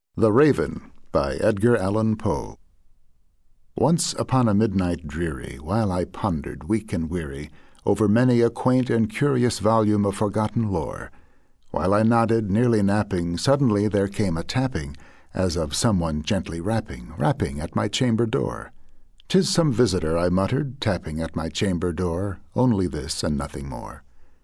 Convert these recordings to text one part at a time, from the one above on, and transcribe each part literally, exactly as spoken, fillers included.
The Raven by Edgar Allan Poe. Once upon a midnight dreary, while I pondered, weak and weary, over many a quaint and curious volume of forgotten lore, while I nodded, nearly napping, suddenly there came a tapping, as of someone gently rapping, rapping at my chamber door. "'Tis some visitor," I muttered, tapping at my chamber door, only this and nothing more.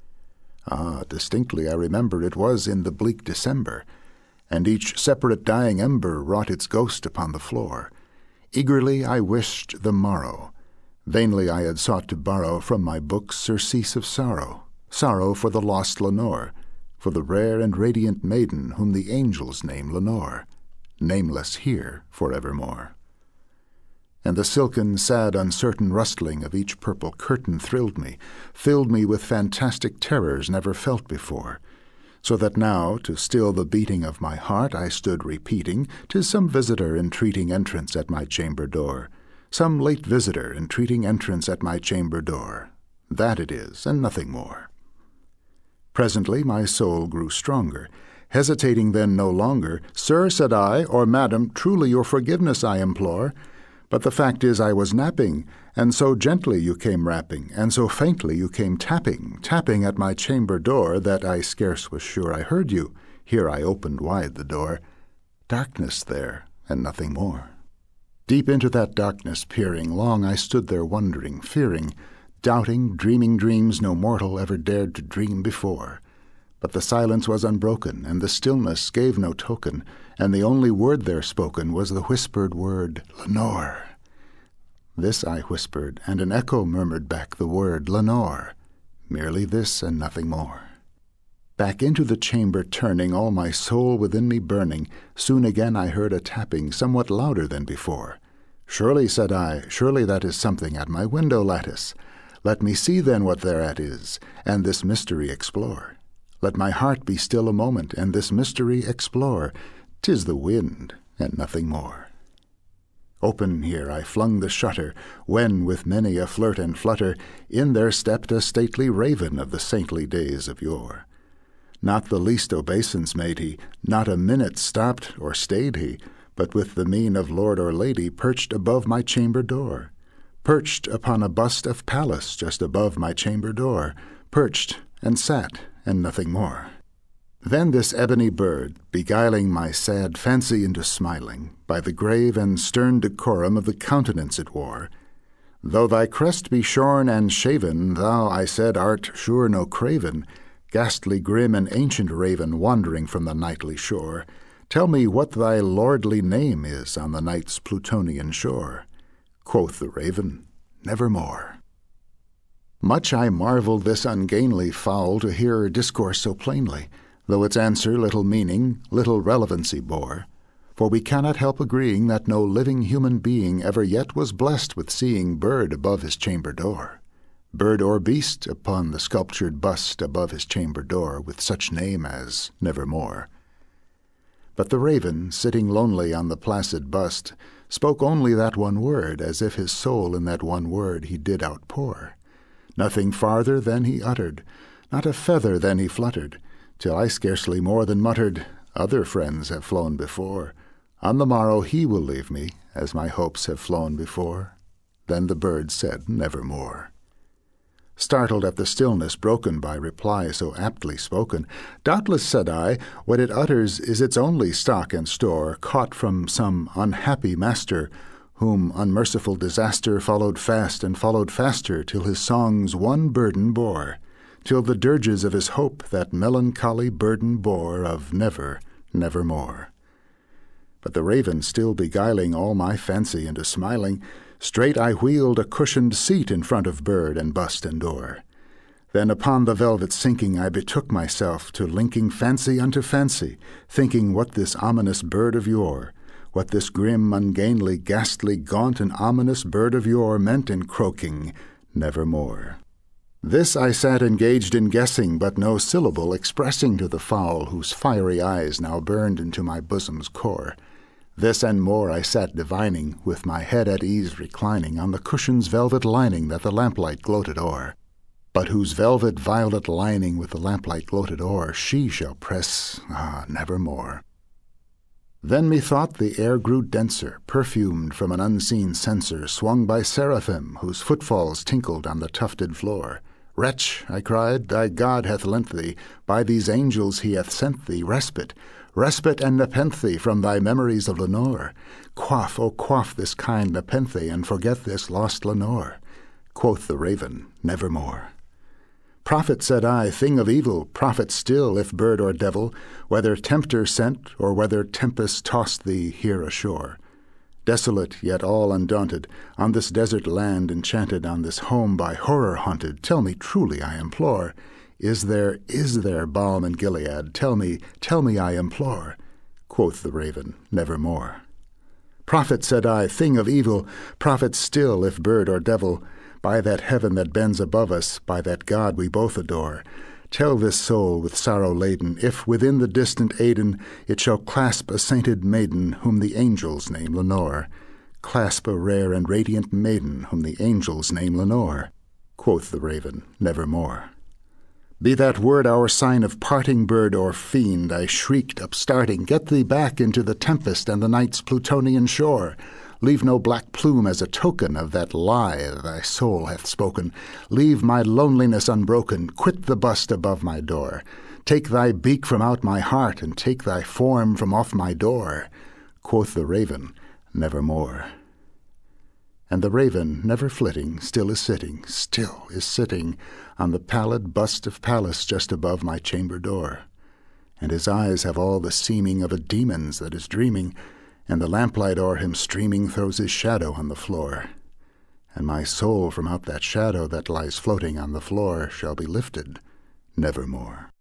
Ah, distinctly I remember it was in the bleak December, and each separate dying ember wrought its ghost upon the floor. Eagerly I wished the morrow. Vainly I had sought to borrow from my books surcease of sorrow, sorrow for the lost Lenore, for the rare and radiant maiden whom the angels name Lenore, nameless here forevermore. And the silken, sad, uncertain rustling of each purple curtain thrilled me, filled me with fantastic terrors never felt before, so that now, to still the beating of my heart, I stood repeating, "'Tis some visitor entreating entrance at my chamber door, some late visitor entreating entrance at my chamber door. That it is, and nothing more." Presently my soul grew stronger. Hesitating then no longer, "Sir," said I, "or madam, truly your forgiveness I implore. But the fact is I was napping, and so gently you came rapping, and so faintly you came tapping, tapping at my chamber door, that I scarce was sure I heard you." Here I opened wide the door. Darkness there, and nothing more. Deep into that darkness peering, long I stood there wondering, fearing, doubting, dreaming dreams no mortal ever dared to dream before. But the silence was unbroken, and the stillness gave no token, and the only word there spoken was the whispered word, "Lenore." This I whispered, and an echo murmured back the word, "Lenore." Merely this and nothing more. Back into the chamber turning, all my soul within me burning, soon again I heard a tapping, somewhat louder than before. "Surely," said I, "surely that is something at my window lattice. Let me see then what thereat is, and this mystery explore. Let my heart be still a moment, and this mystery explore. 'Tis the wind, and nothing more." Open here I flung the shutter, when, with many a flirt and flutter, in there stepped a stately raven of the saintly days of yore. Not the least obeisance made he, not a minute stopped or stayed he, but with the mien of lord or lady perched above my chamber door. Perched upon a bust of Pallas just above my chamber door, perched and sat, and nothing more. Then this ebony bird, beguiling my sad fancy into smiling, by the grave and stern decorum of the countenance it wore, "Though thy crest be shorn and shaven, thou," I said, "art sure no craven, ghastly grim and ancient raven wandering from the nightly shore. Tell me what thy lordly name is on the night's Plutonian shore." Quoth the raven, "Nevermore." Much I marvelled this ungainly fowl to hear her discourse so plainly, though its answer little meaning, little relevancy bore. For we cannot help agreeing that no living human being ever yet was blessed with seeing bird above his chamber door, bird or beast upon the sculptured bust above his chamber door, with such name as Nevermore. But the raven, sitting lonely on the placid bust, spoke only that one word, as if his soul in that one word he did outpour. Nothing farther than he uttered, not a feather than he fluttered, till I scarcely more than muttered, "Other friends have flown before. On the morrow he will leave me, as my hopes have flown before." Then the bird said, "Nevermore." Startled at the stillness broken by reply so aptly spoken, "Doubtless," said I, "what it utters is its only stock and store, caught from some unhappy master, whom unmerciful disaster followed fast and followed faster, till his songs one burden bore, till the dirges of his hope that melancholy burden bore of never, nevermore." But the raven still beguiling all my fancy into smiling, straight I wheeled a cushioned seat in front of bird and bust and door. Then upon the velvet sinking I betook myself to linking fancy unto fancy, thinking what this ominous bird of yore, what this grim, ungainly, ghastly, gaunt, and ominous bird of yore meant in croaking, "Nevermore." This I sat engaged in guessing, but no syllable expressing to the fowl whose fiery eyes now burned into my bosom's core. This and more I sat divining, with my head at ease reclining on the cushion's velvet lining that the lamplight gloated o'er. But whose velvet violet lining with the lamplight gloated o'er she shall press, ah, nevermore. Then methought the air grew denser, perfumed from an unseen censer swung by seraphim whose footfalls tinkled on the tufted floor. Wretch, I cried, thy God hath lent thee, by these angels he hath sent thee, respite, respite and nepenthe from thy memories of Lenore. Quaff, oh quaff this kind nepenthe, and forget this lost Lenore. Quoth the raven, nevermore. Prophet, said I, thing of evil, prophet still, if bird or devil, whether tempter sent, or whether tempest tossed thee here ashore. Desolate, yet all undaunted, on this desert land enchanted, on this home by horror haunted, tell me truly, I implore, is there, is there balm in Gilead? Tell me, tell me, I implore. Quoth the raven, nevermore. Prophet, said I, thing of evil, prophet still, if bird or devil, by that heaven that bends above us, by that God we both adore, tell this soul with sorrow laden, if within the distant Aidenn it shall clasp a sainted maiden whom the angels name Lenore. Clasp a rare and radiant maiden whom the angels name Lenore. Quoth the raven, nevermore. Be that word our sign of parting, bird or fiend, I shrieked, upstarting, get thee back into the tempest and the night's Plutonian shore. Leave no black plume as a token of that lie thy soul hath spoken. Leave my loneliness unbroken, quit the bust above my door. Take thy beak from out my heart, and take thy form from off my door. Quoth the raven, nevermore. And the raven, never flitting, still is sitting, still is sitting, on the pallid bust of Pallas just above my chamber door. And his eyes have all the seeming of a demon's that is dreaming, and the lamplight o'er him streaming throws his shadow on the floor. And my soul from out that shadow that lies floating on the floor shall be lifted nevermore.